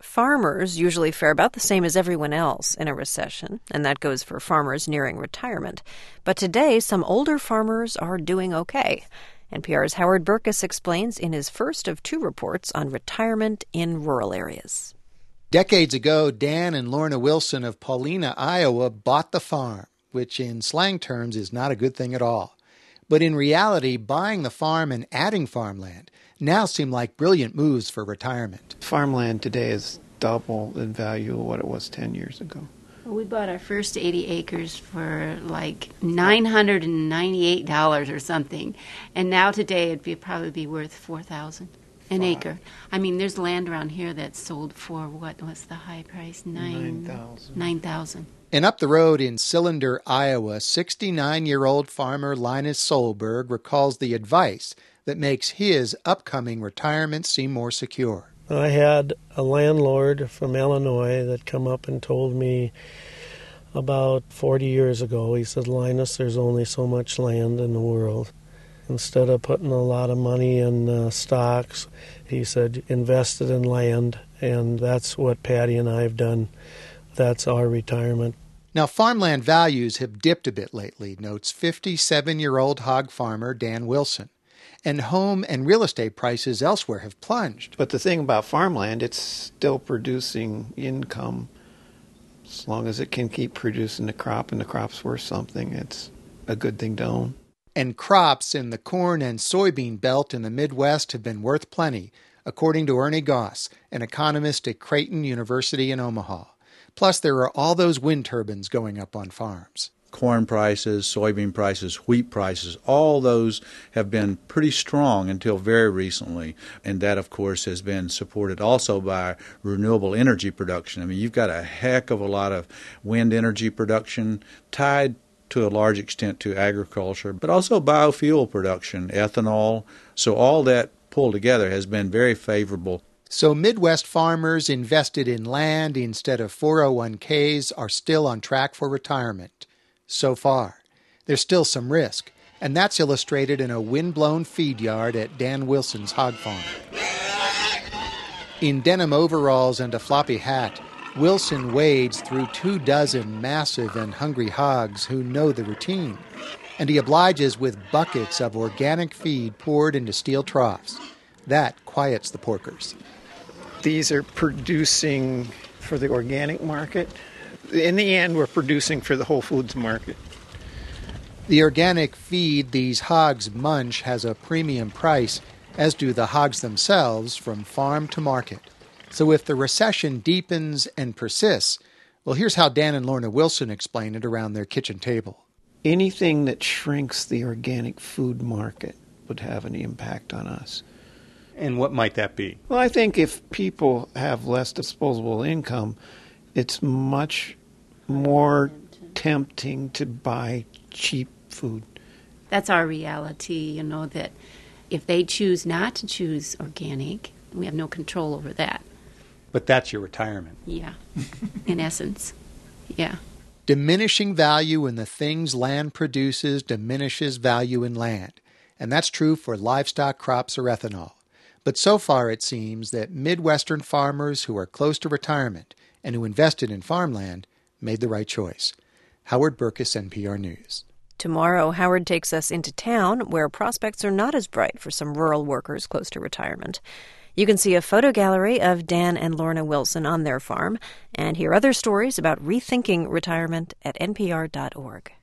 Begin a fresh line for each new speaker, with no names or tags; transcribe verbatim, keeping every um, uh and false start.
Farmers usually fare about the same as everyone else in a recession, and that goes for farmers nearing retirement. But today, some older farmers are doing okay. N P R's Howard Burkus explains in his first of two reports on retirement in rural areas.
Decades ago, Dan and Lorna Wilson of Paulina, Iowa, bought the farm, which in slang terms is not a good thing at all. But in reality, buying the farm and adding farmland now seem like brilliant moves for retirement.
Farmland today is double in value of what it was ten years ago.
Well, we bought our first eighty acres for like nine hundred ninety-eight dollars or something. And now today it'd be, probably be worth four thousand dollars an wow. acre. I mean, there's land around here that's sold for, what was the high price? Nine,
nine thousand.
Nine thousand.
And up the road in Cylinder, Iowa, sixty-nine-year-old farmer Linus Solberg recalls the advice that makes his upcoming retirement seem more secure.
I had a landlord from Illinois that come up and told me about forty years ago, he said, Linus, there's only so much land in the world. Instead of putting a lot of money in uh, stocks, he said, invest it in land, and that's what Patty and I have done. That's our retirement.
Now, farmland values have dipped a bit lately, notes fifty-seven-year-old hog farmer Dan Wilson. And home and real estate prices elsewhere have plunged.
But the thing about farmland, it's still producing income. As long as it can keep producing the crop and the crop's worth something, it's a good thing to own.
And crops in the corn and soybean belt in the Midwest have been worth plenty, according to Ernie Goss, an economist at Creighton University in Omaha. Plus, there are all those wind turbines going up on farms.
Corn prices, soybean prices, wheat prices, all those have been pretty strong until very recently. And that, of course, has been supported also by renewable energy production. I mean, you've got a heck of a lot of wind energy production tied to a large extent to agriculture, but also biofuel production, ethanol. So all that pulled together has been very favorable.
So Midwest farmers invested in land instead of four oh one k's are still on track for retirement. So far. There's still some risk, and that's illustrated in a wind-blown feed yard at Dan Wilson's hog farm. In denim overalls and a floppy hat, Wilson wades through two dozen massive and hungry hogs who know the routine, and he obliges with buckets of organic feed poured into steel troughs. That quiets the porkers.
These are producing for the organic market. In the end, we're producing for the Whole Foods market.
The organic feed these hogs munch has a premium price, as do the hogs themselves from farm to market. So if the recession deepens and persists, well, here's how Dan and Lorna Wilson explain it around their kitchen table.
Anything that shrinks the organic food market would have an impact on us.
And what might that be?
Well, I think if people have less disposable income, it's much more tempting to buy cheap food.
That's our reality, you know, that if they choose not to choose organic, we have no control over that.
But that's your retirement.
Yeah, in essence, yeah.
Diminishing value in the things land produces diminishes value in land. And that's true for livestock, crops, or ethanol. But so far it seems that Midwestern farmers who are close to retirement and who invested in farmland made the right choice. Howard Burkus, N P R News.
Tomorrow, Howard takes us into town where prospects are not as bright for some rural workers close to retirement. You can see a photo gallery of Dan and Lorna Wilson on their farm and hear other stories about rethinking retirement at N P R dot org.